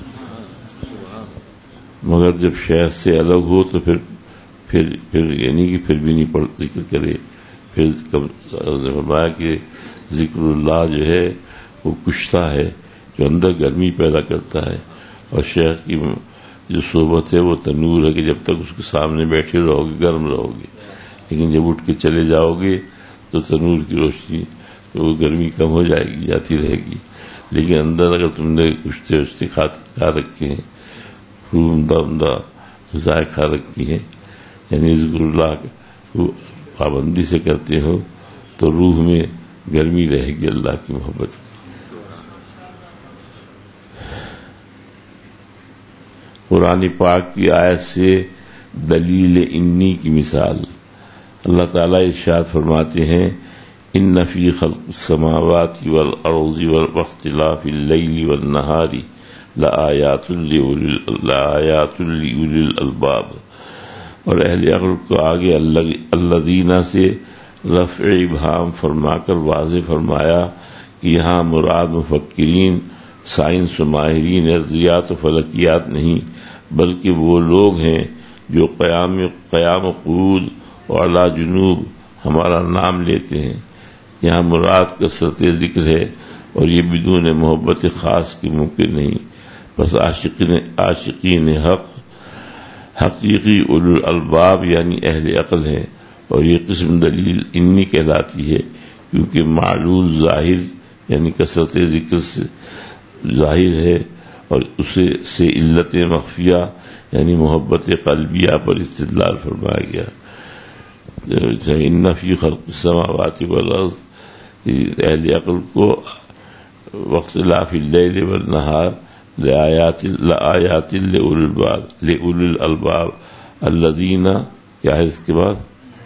Speaker 2: مگر جب شیخ سے الگ ہو تو پھر پھر پھر یعنی کہ پھر بھی نہیں پڑھ ذکر کرے۔ پھر فرمایا کہ ذکر اللہ جو ہے وہ کشتا ہے جو اندر گرمی پیدا کرتا ہے، اور شیخ کی جو صحبت ہے وہ تنور ہے کہ جب تک اس کے سامنے بیٹھے رہو گے گرم رہو گے، لیکن جب اٹھ کے چلے جاؤ گے تو تنور کی روشنی تو وہ گرمی کم ہو جائے گی، جاتی رہے گی، لیکن اندر اگر تم نے کشتے وشتے کھا رکھے ہیں، عمدہ عمدہ غذائیں کھا رکھی ہیں، یعنی ذکر اللہ کو پابندی سے کرتے ہو تو روح میں گرمی رہے گی اللہ کی محبت۔ قرآن پاک کی آیت سے دلیل انی کی مثال. اللہ تعالیٰ ارشاد فرماتے ہیں ان فی خلق السماوات والارض واختلاف اللیل والنہار لآیات لآیات لأولی الالباب. اور اہل عقل کو آگے الذین سے رفع ابہام فرما کر واضح فرمایا کہ یہاں مراد مفکرین، سائنس و ماہرین ارضیات و فلکیات نہیں، بلکہ وہ لوگ ہیں جو قیام قیام قعود اور اعلیٰ جنوب ہمارا نام لیتے ہیں. یہاں مراد کثرت ذکر ہے اور یہ بدون محبت خاص کی ممکن نہیں. بس عاشقین عاشقین حق حقیقی اولو الالباب یعنی اہل عقل ہے، اور یہ قسم دلیل انی کہلاتی ہے کیونکہ معلول ظاہر یعنی کثرت ذکر سے ظاہر ہے، اور اسے سے علت مخفیہ یعنی محبت قلبیہ پر استدلال فرمایا گیا. ان فی خلق السماوات والارض، اہل عقل کو واختلاف اللیل والنہار لآیات لآیات لأولی الالباب الذین، کیا ہے اس کے بعد؟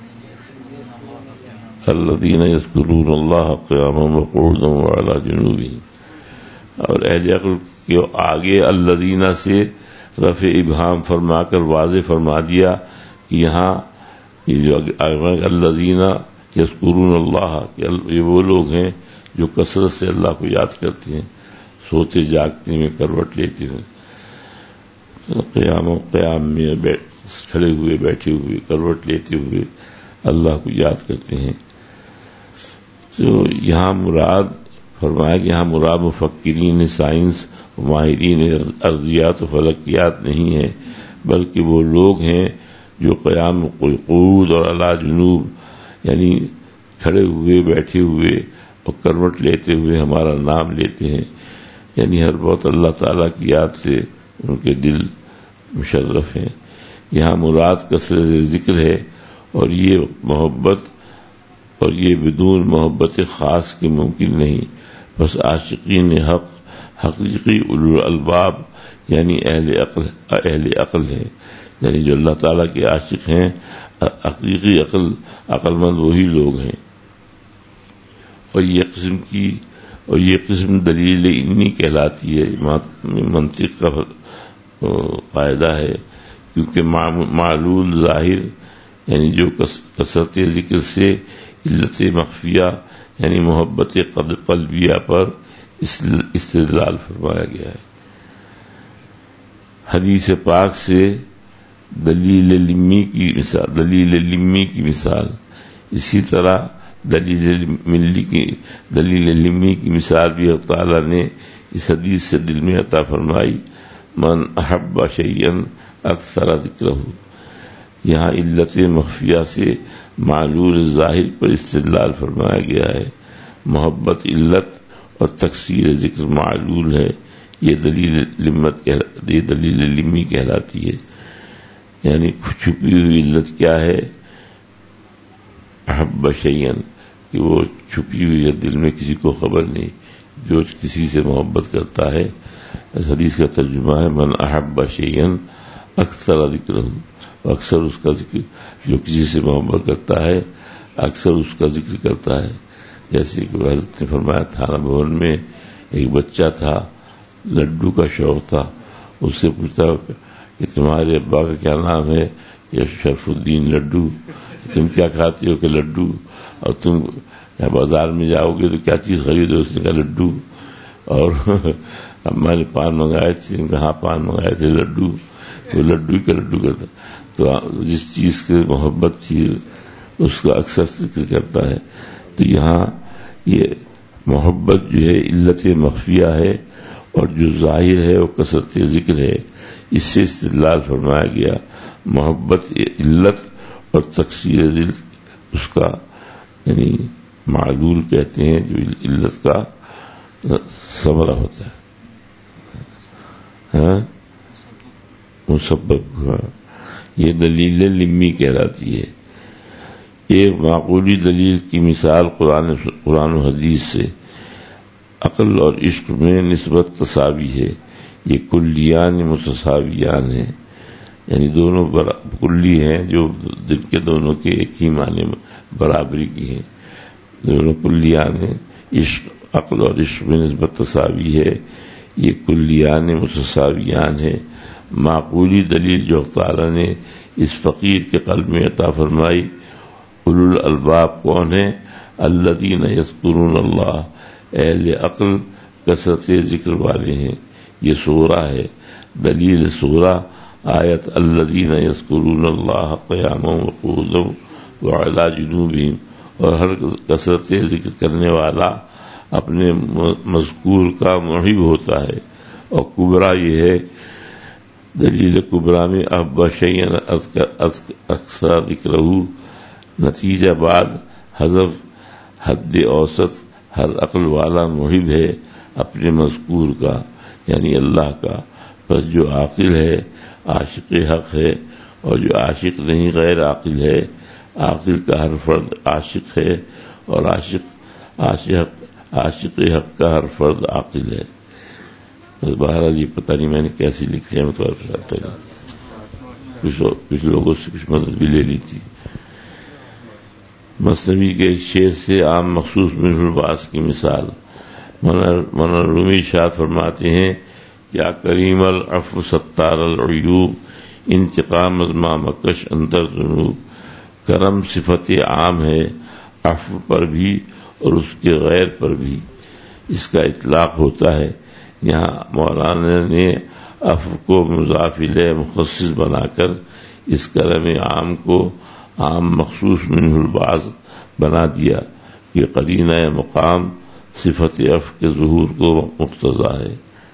Speaker 2: الذین یذکرون اللہ قیاما وقعودا وعلی جنوبہم. اور اہل عقل کے آگے الذین سے رفع ابہام فرما کر واضح فرما دیا کہ یہاں یہ جو الذین یذکرون اللہ، یہ وہ لوگ ہیں جو کثرت سے اللہ کو یاد کرتے ہیں، سوتے جاگتے میں کروٹ لیتے ہوئے، قیام قیام میں کھڑے ہوئے بیٹھے ہوئے کروٹ لیتے ہوئے اللہ کو یاد کرتے ہیں. تو یہاں مراد فرمایا کہ یہاں مراد مفکرین سائنس و ماہرین ارضیات و فلکیات نہیں ہے، بلکہ وہ لوگ ہیں جو قیام قعود اور اعلیٰ جنوب یعنی کھڑے ہوئے بیٹھے ہوئے اور کروٹ لیتے ہوئے ہمارا نام لیتے ہیں. یعنی ہر وقت اللہ تعالیٰ کی یاد سے ان کے دل مشرف ہیں. یہاں مراد کثرت ذکر ہے، اور یہ محبت اور یہ بدون محبت خاص کی ممکن نہیں. بس عاشقین حق حقیقی اولو الالباب یعنی اہل عقل اہل عقل ہے، یعنی جو اللہ تعالیٰ کے عاشق ہیں حقیقی عقل عقل مند وہی لوگ ہیں. اور یہ قسم کی اور یہ قسم دلیل انی کہلاتی ہے. منطق کا قاعدہ ہے، کیونکہ معلول ظاہر یعنی جو کثرت ذکر سے علت مخفیہ یعنی محبت قلبیہ پر استدلال فرمایا گیا ہے. حدیث پاک سے دلیل لمی کی مثال دلیل لمی کی مثال اسی طرح دلیل ملی کی دلیل لمی کی مثال بھی اللہ تعالیٰ نے اس حدیث سے دل میں عطا فرمائی. من احب شیئا اکثر ذکرہ، یہاں علت مخفیہ سے معلول ظاہر پر استدلال فرمایا گیا ہے. محبت علت اور تکثیر ذکر معلول ہے. یہ دلیل لمت یہ دلیل لمی کہلاتی ہے. یعنی چھپی ہوئی علت کیا ہے؟ احب شیئا، کہ وہ چھپی ہوئی ہے، دل میں کسی کو خبر نہیں. جو کسی سے محبت کرتا ہے، اس حدیث کا ترجمہ ہے من احب شیئا اکثر ذکرہ، اکثر اس کا ذکر، جو کسی سے محبت کرتا ہے اکثر اس کا ذکر کرتا ہے. جیسے کہ حضرت نے فرمایا تھانہ بھون میں ایک بچہ تھا، لڈو کا شوق تھا. اس سے پوچھتا کہ تمہارے ابا کا کیا نام ہے؟ یا شرف الدین لڈو. تم کیا کھاتی ہو؟ کہ لڈو. اور تم بازار میں جاؤ گے تو کیا چیز خریدو؟ اس نے کہا لڈو. اور اماں نے پان منگائے تھے، کہاں پان منگائے تھے؟ لڈو. وہ لڈو کا لڈو کرتا. تو جس چیز کی محبت تھی اس کا اکثر ذکر کرتا ہے. تو یہاں یہ محبت جو ہے علت مخفیہ ہے، اور جو ظاہر ہے وہ کثرت ذکر ہے. اس سے استدلال فرمایا گیا. محبت علت اور تکثیر دل اس کا یعنی معلول کہتے ہیں، جو علت کا ثمرہ ہوتا ہے، ہاں مسبب. یہ دلیل لمی کہلاتی ہے. ایک معقولی دلیل کی مثال قرآن قرآن و حدیث سے عقل اور عشق میں نسبت تساوی ہے. یہ کلیان متساویان ہیں. یعنی دونوں کلی ہیں جو دل کے دونوں کے ایک ہی معنی برابری کی ہیں، دونوں کلیان ہیں. عشق عقل اور عشق میں نسبت تساوی ہے، یہ کلیان متساویان ہیں. معقولی دلیل جو تعالیٰ نے اس فقیر کے قلب میں عطا فرمائی. اولو الالباب کون ہیں؟ الذین یذکرون اللہ، اہل عقل کثرت ذکر والے ہیں. یہ سورہ ہے. دلیل سورہ آیت الذین یذکرون اللہ قیاما وقعودا وعلی جنوبہم، اور ہر کثرت ذکر کرنے والا اپنے مذکور کا محب ہوتا ہے. اور کبرا یہ ہے، دلیل کبرا میں احب شیئا اکثر ذکرہ، نتیجہ بعد حذف حد اوسط. ہر عقل والا محب ہے اپنے مذکور کا یعنی اللہ کا. پس جو عاقل ہے عاشق حق ہے، اور جو عاشق نہیں غیر عاقل ہے. عاقل کا ہر فرد عاشق ہے، اور عاشق عاشق عاشق حق کا ہر فرد عاقل ہے. بس بہرحال یہ پتہ نہیں میں نے کیسی لکھ لیا، میں تو چاہتا ہوں کچھ کچھ لوگوں سے کچھ مدد بھی لے لی تھی. مثنوی کے ایک شعر سے عام مخصوص منہ الباس کی مثال. مولانا رومی ارشاد فرماتے ہیں، یا کریم العفو ستار العیوب، انتقام از ما مکش اندر ذنوب. کرم صفت عام ہے عفو پر بھی اور اس کے غیر پر بھی اس کا اطلاق ہوتا ہے. یہاں مولانا نے عفو کو مضاف الیہ مخصص بنا کر اس کرم عام کو عام مخصوص منہ البعض بنا دیا کہ قرینہ مقام صفت عفو کے ظہور کو مقتضا ہے.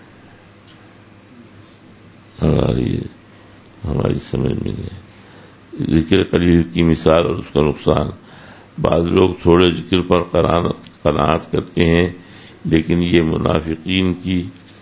Speaker 2: ہماری ہماری سمجھ میں نہیں. ذکر قلیل کی مثال اور اس کا نقصان. بعض لوگ تھوڑے ذکر پر قناعت کرتے ہیں، لیکن یہ منافقین کی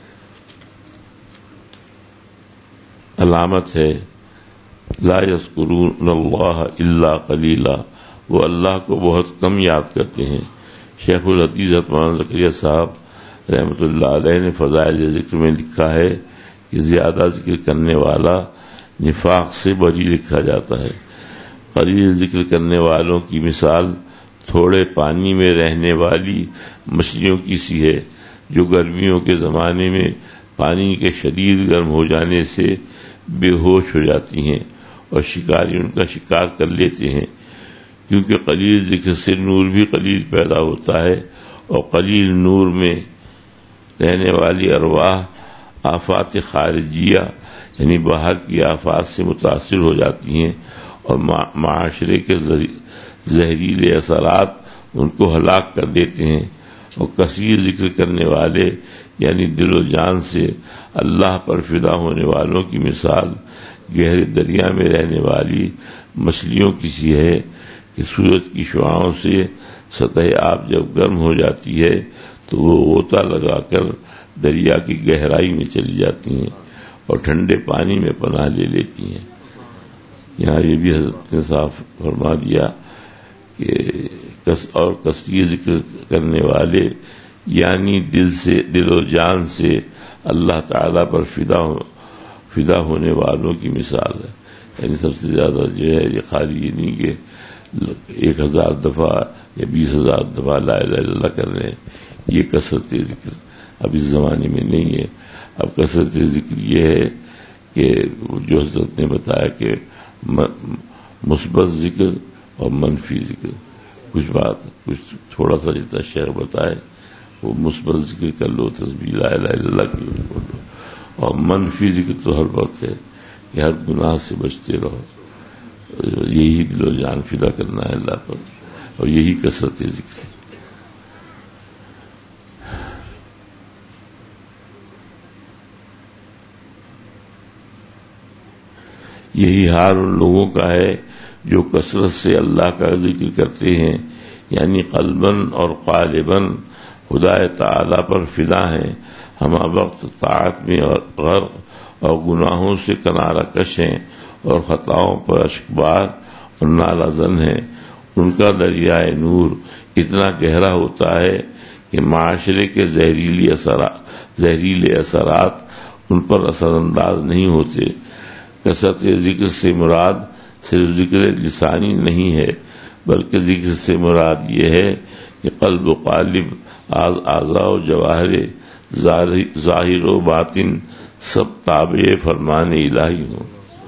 Speaker 2: علامت ہے. لا یذکرون اللہ الا قلیلا، وہ اللہ کو بہت کم یاد کرتے ہیں. شیخ الحدیث مولانا زکریا صاحب رحمۃ اللہ علیہ نے فضائل ذکر میں لکھا ہے کہ زیادہ ذکر کرنے والا نفاق سے بری لکھا جاتا ہے. قلیل ذکر کرنے والوں کی مثال تھوڑے پانی میں رہنے والی مچھلیوں کی سی ہے، جو گرمیوں کے زمانے میں پانی کے شدید گرم ہو جانے سے بے ہوش ہو جاتی ہیں اور شکاری ان کا شکار کر لیتے ہیں. کیونکہ قلیل ذکر سے نور بھی قلیل پیدا ہوتا ہے، اور قلیل نور میں رہنے والی ارواح آفات خارجیہ یعنی باہر کی آفات سے متاثر ہو جاتی ہیں، اور معاشرے کے زہریلے اثرات ان کو ہلاک کر دیتے ہیں. اور کثیر ذکر کرنے والے یعنی دل و جان سے اللہ پر فدا ہونے والوں کی مثال گہرے دریا میں رہنے والی مچھلیوں کی سی ہے کہ سورج کی شعاعوں سے سطح آب جب گرم ہو جاتی ہے تو وہ غوطہ لگا کر دریا کی گہرائی میں چلی جاتی ہیں اور ٹھنڈے پانی میں پناہ لے لیتی ہیں. یہاں یہ بھی حضرت نے صاف فرما دیا کہ کس اور کثیر ذکر کرنے والے یعنی دل سے دل و جان سے اللہ تعالیٰ پر فدا ہو فدا ہونے والوں کی مثال ہے. یعنی سب سے زیادہ جو ہے یہ خالی یہ نہیں کہ ایک ہزار دفعہ یا بیس ہزار دفعہ لا الہ الا اللہ کر رہے ہیں، یہ کثرت ذکر اب اس زمانے میں نہیں ہے. اب کثرت ذکر یہ ہے کہ جو حضرت نے بتایا کہ مثبت ذکر اور منفی ذکر. کچھ بات کچھ تھوڑا سا جتنا شیخ بتائے وہ مثبت ذکر کر لو، تسبیح لا الہ الا اللہ کی بول لو، اور منفی ذکر تو ہر وقت ہے کہ ہر گناہ سے بچتے رہو. یہی دل و جان فدا کرنا ہے اللہ پر، اور یہی کثرت ذکر ہے. یہی حال ان لوگوں کا ہے جو کثرت سے اللہ کا ذکر کرتے ہیں، یعنی قلباً اور قالباً خدا تعالی پر فدا ہیں، ہمہ وقت طاعت میں اور غرق اور گناہوں سے کنارہ کش ہیں اور خطاؤں پر اشکبار اور نالہ زن ہیں. ان کا دریائے نور اتنا گہرا ہوتا ہے کہ معاشرے کے زہریلی اثرات زہریلے اثرات ان پر اثر انداز نہیں ہوتے. کثرت ذکر سے مراد صرف ذکر لسانی نہیں ہے، بلکہ ذکر سے مراد یہ ہے کہ قلب و قالب، اعضاء و جواہر، ظاہر و باطن سب تابع فرمان الہی ہوں۔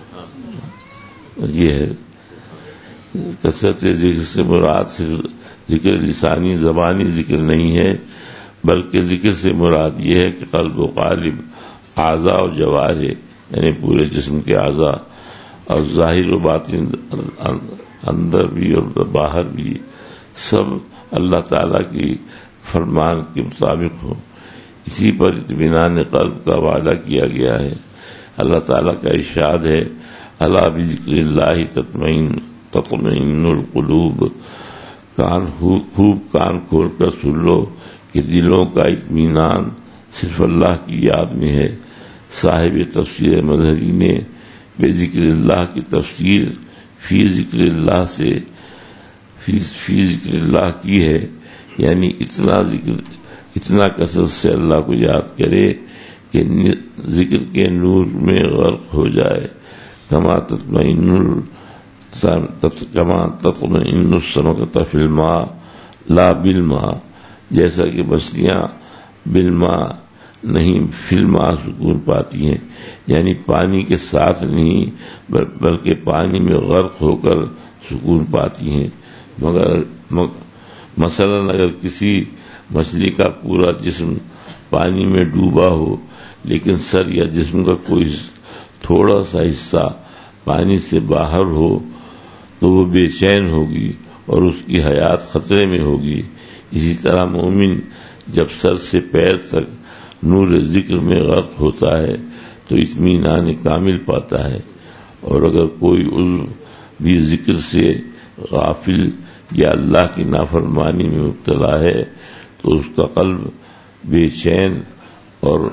Speaker 2: یہ ہے کثرت ذکر سے مراد صرف ذکر لسانی زبانی ذکر نہیں ہے، بلکہ ذکر سے مراد یہ ہے کہ قلب و قالب، اعضاء و جواہر یعنی پورے جسم کے اعضاء، اور ظاہر و باطن اندر بھی اور باہر بھی سب اللہ تعالیٰ کی فرمان کے مطابق ہو۔ اسی پر اطمینان قلب کا وعدہ کیا گیا ہے۔ اللہ تعالیٰ کا ارشاد ہے، الا بذکر اللہ تطمئن تطمئن القلوب، کان خوب کان کھول کر سن لو کہ دلوں کا اطمینان صرف اللہ کی یاد میں ہے۔ صاحب تفسیر مظہری نے بے ذکر اللہ کی تفسیر فی ذکر اللہ سے فی, فی ذکر اللہ کی ہے، یعنی اتنا ذکر اتنا کثرت سے اللہ کو یاد کرے کہ ذکر کے نور میں غرق ہو جائے۔ کما تطمئن کما تطمئن السمكة فی الماء لا بالماء، جیسا کہ مچھلیاں بالماء نہیں فی الماء سکون پاتی ہیں، یعنی پانی کے ساتھ نہیں بلکہ پانی میں غرق ہو کر سکون پاتی ہیں۔ مگر مثلا اگر کسی مچھلی کا پورا جسم پانی میں ڈوبا ہو لیکن سر یا جسم کا کوئی تھوڑا سا حصہ پانی سے باہر ہو تو وہ بے چین ہوگی اور اس کی حیات خطرے میں ہوگی۔ اسی طرح مومن جب سر سے پیر تک نور ذکر میں غرق ہوتا ہے تو اطمینان کامل پاتا ہے، اور اگر کوئی عضو بھی ذکر سے غافل یا اللہ کی نافرمانی میں مبتلا ہے تو اس کا قلب بے چین اور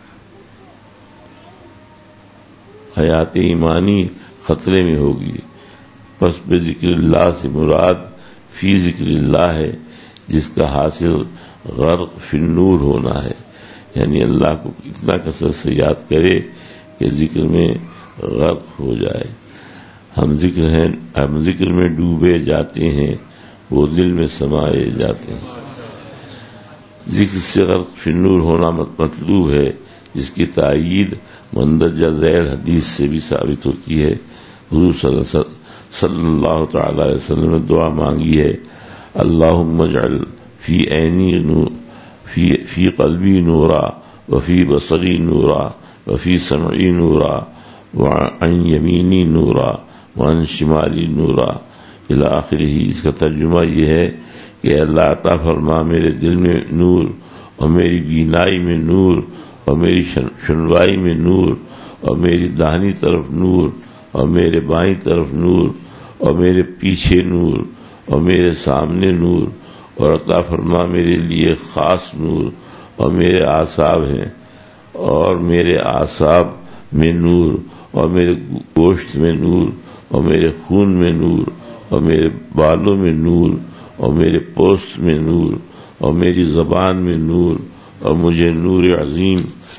Speaker 2: حیات ایمانی خطرے میں ہوگی۔ پس بے ذکر اللہ سے مراد فی ذکر اللہ ہے، جس کا حاصل غرق فی النور ہونا ہے، یعنی اللہ کو اتنا کثرت سے یاد کرے کہ ذکر میں غرق ہو جائے۔ ہم ذکر ہیں ہم ذکر میں ڈوبے جاتے ہیں، وہ دل میں سمائے جاتے ہیں۔ ذکر سے غرق فی النور ہونا مطلوب ہے، جس کی تائید مندرجہ ذیل حدیث سے بھی ثابت ہوتی ہے۔ حضور صلی اللہ تعالی علیہ وسلم نے دعا مانگی ہے، اللہم اجعل فی عینی نور فی فی قلبی نورا وفی بصری نورا وفی سمعی نورا وعن یمینی نورا وعن شمالی نورا الی آخرہ۔ اس کا ترجمہ یہ ہے کہ اللہ عطا فرما میرے دل میں نور، اور میری بینائی میں نور، اور میری سنوائی میں نور، اور میری داہنی طرف نور، اور میرے بائیں طرف نور، اور میرے پیچھے نور، اور میرے سامنے نور، اور عطا فرما میرے لیے خاص نور، اور میرے اعصاب ہیں اور میرے اعصاب میں نور، اور میرے گوشت میں نور، اور میرے خون میں نور، اور میرے بالوں میں نور، اور میرے پوست میں نور، اور میری زبان میں نور، اور مجھے نور عظیم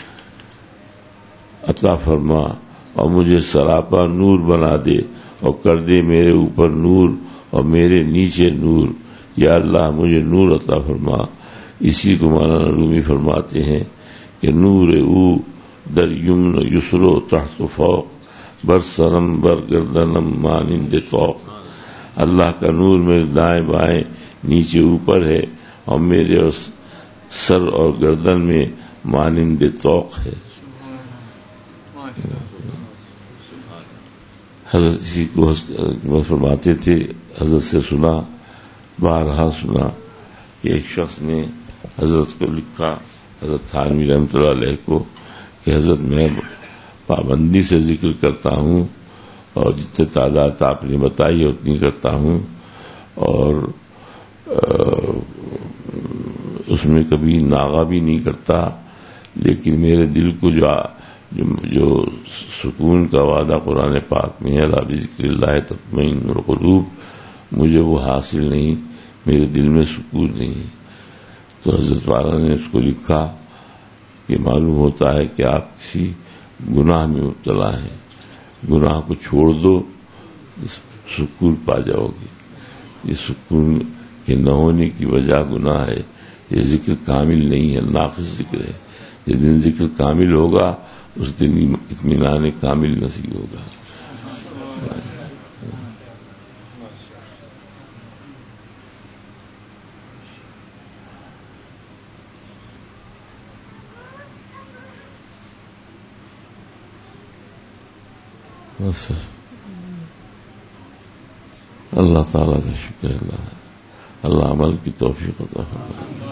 Speaker 2: عطا فرما، اور مجھے سراپا نور بنا دے، اور کر دے میرے اوپر نور اور میرے نیچے نور۔ یا اللہ مجھے نور عطا فرما۔ اسی کو مولانا رومی فرماتے ہیں کہ نور او در یمن یسرو تحت فوق بر سرم بر گردنم مانند طوق۔ اللہ کا نور میرے دائیں بائیں نیچے اوپر ہے، اور میرے سر اور گردن میں مانند طوق ہے۔ حضرت اسی کو فرماتے تھے، حضرت سے سنا بارہا سنا کہ ایک شخص نے حضرت کو لکھا، حضرت تھانوی رحمۃ اللہ علیہ کو، کہ حضرت میں پابندی سے ذکر کرتا ہوں اور جتنے تعداد آپ نے بتائی ہے اتنی کرتا ہوں، اور اس میں کبھی ناغہ بھی نہیں کرتا، لیکن میرے دل کو جو جو سکون کا وعدہ قرآن پاک میں ہے، الا بذکر اللہ تطمئن القلوب، مجھے وہ حاصل نہیں، میرے دل میں سکون نہیں۔ تو حضرت والا نے اس کو لکھا کہ معلوم ہوتا ہے کہ آپ کسی گناہ میں مبتلا ہیں، گناہ کو چھوڑ دو، سکون پا جاؤ گے۔ یہ سکون کے نہ ہونے کی وجہ گناہ ہے، یہ ذکر کامل نہیں ہے، ناقص ذکر ہے۔ جس دن ذکر کامل ہوگا اس دن اطمینان کامل نصیب ہوگا۔ بس اللہ تعالیٰ کا شکر ہے، اللہ اللہ عمل کی توفیق عطا فرمائے۔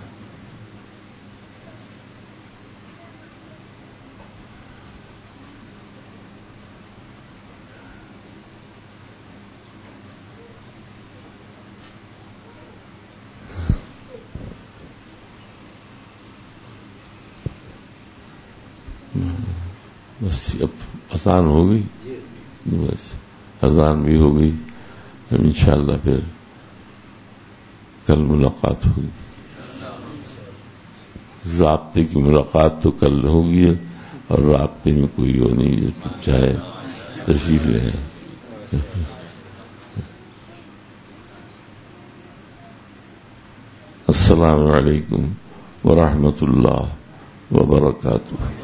Speaker 2: بس اب اذان ہو گئی، بس اذان بھی ہو گئی، اب انشاءاللہ پھر کل ملاقات ہوگی۔ ضابطے کی ملاقات تو کل ہوگی، اور رابطے میں کوئی وہ نہیں، چاہے تشریف لے۔ السلام علیکم ورحمۃ اللہ وبرکاتہ۔